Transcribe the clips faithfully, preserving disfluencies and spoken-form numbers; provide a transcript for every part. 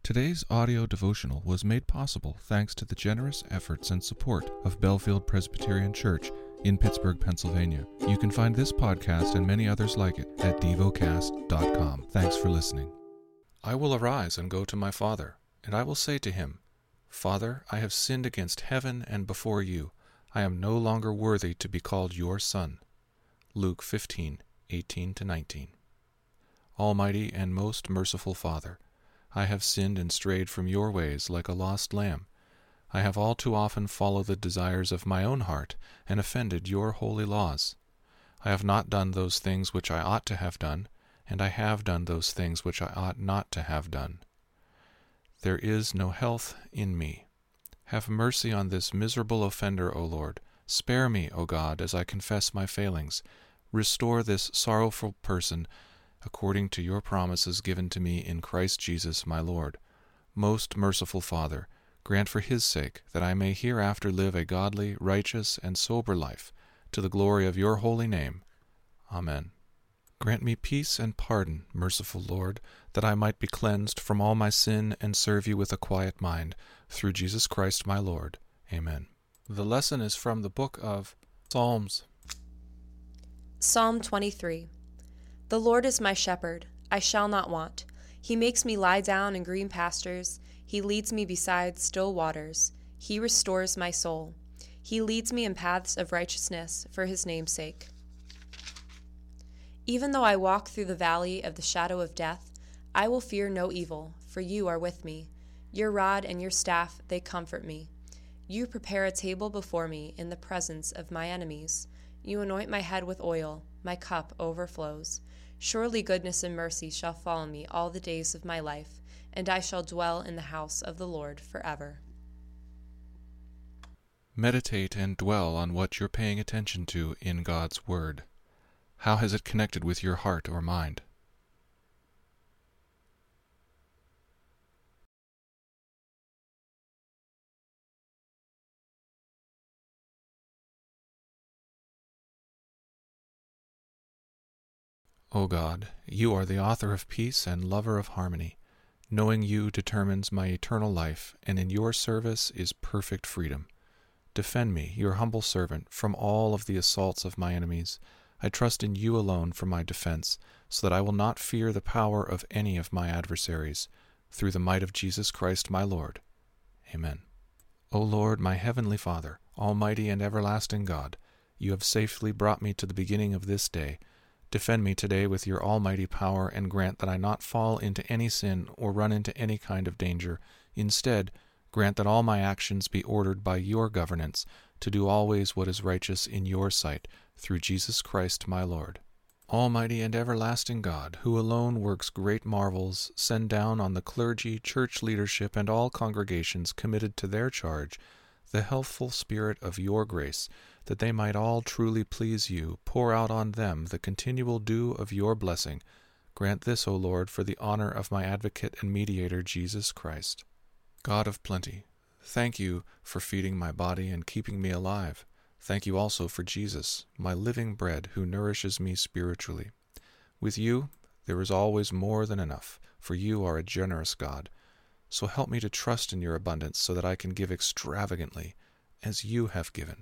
Today's audio devotional was made possible thanks to the generous efforts and support of Bellefield Presbyterian Church in Pittsburgh, Pennsylvania. You can find this podcast and many others like it at devocast dot com. Thanks for listening. I will arise and go to my father, and I will say to him, Father, I have sinned against heaven and before you. I am no longer worthy to be called your son. Luke fifteen, eighteen to nineteen. Almighty and most merciful Father, I have sinned and strayed from your ways like a lost lamb. I have all too often followed the desires of my own heart and offended your holy laws. I have not done those things which I ought to have done, and I have done those things which I ought not to have done. There is no health in me. Have mercy on this miserable offender, O Lord. Spare me, O God, as I confess my failings. Restore this sorrowful person according to your promises given to me in Christ Jesus my Lord. Most merciful Father, grant for his sake that I may hereafter live a godly, righteous, and sober life, to the glory of your holy name. Amen. Grant me peace and pardon, merciful Lord, that I might be cleansed from all my sin and serve you with a quiet mind, through Jesus Christ my Lord. Amen. The lesson is from the book of Psalms. Psalm twenty-three. The Lord is my shepherd, I shall not want. He makes me lie down in green pastures. He leads me beside still waters. He restores my soul. He leads me in paths of righteousness for his name's sake. Even though I walk through the valley of the shadow of death, I will fear no evil, for you are with me. Your rod and your staff, they comfort me. You prepare a table before me in the presence of my enemies. You anoint my head with oil, my cup overflows. Surely goodness and mercy shall follow me all the days of my life, and I shall dwell in the house of the Lord forever. Meditate and dwell on what you're paying attention to in God's Word. How has it connected with your heart or mind? O God, you are the author of peace and lover of harmony. Knowing you determines my eternal life, and in your service is perfect freedom. Defend me, your humble servant, from all of the assaults of my enemies. I trust in you alone for my defense, so that I will not fear the power of any of my adversaries. Through the might of Jesus Christ my Lord. Amen. O Lord, my heavenly Father, almighty and everlasting God, you have safely brought me to the beginning of this day. Defend me today with your almighty power, and grant that I not fall into any sin or run into any kind of danger. Instead, grant that all my actions be ordered by your governance, to do always what is righteous in your sight, through Jesus Christ my Lord. Almighty and everlasting God, who alone works great marvels, send down on the clergy, church leadership, and all congregations committed to their charge the healthful spirit of your grace, that they might all truly please you. Pour out on them the continual dew of your blessing. Grant this, O Lord, for the honor of my advocate and mediator, Jesus Christ. God of plenty, thank you for feeding my body and keeping me alive. Thank you also for Jesus, my living bread, who nourishes me spiritually. With you, there is always more than enough, for you are a generous God. So help me to trust in your abundance so that I can give extravagantly, as you have given.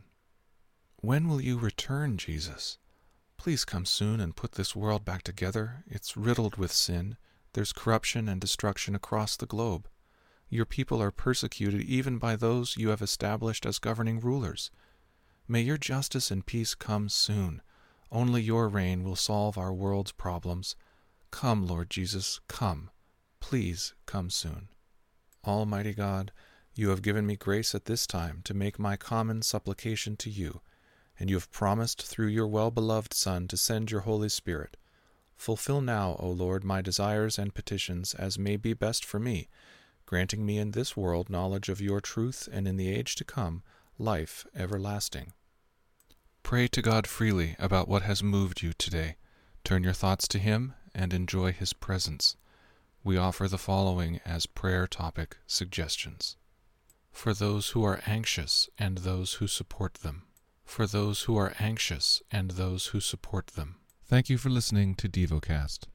When will you return, Jesus? Please come soon and put this world back together. It's riddled with sin. There's corruption and destruction across the globe. Your people are persecuted even by those you have established as governing rulers. May your justice and peace come soon. Only your reign will solve our world's problems. Come, Lord Jesus, come. Please come soon. Almighty God, you have given me grace at this time to make my common supplication to you, and you have promised through your well-beloved Son to send your Holy Spirit. Fulfill now, O Lord, my desires and petitions as may be best for me, granting me in this world knowledge of your truth, and in the age to come, life everlasting. Pray to God freely about what has moved you today. Turn your thoughts to him and enjoy his presence. We offer the following as prayer topic suggestions. For those who are anxious and those who support them. For those who are anxious and those who support them. Thank you for listening to DevoCast.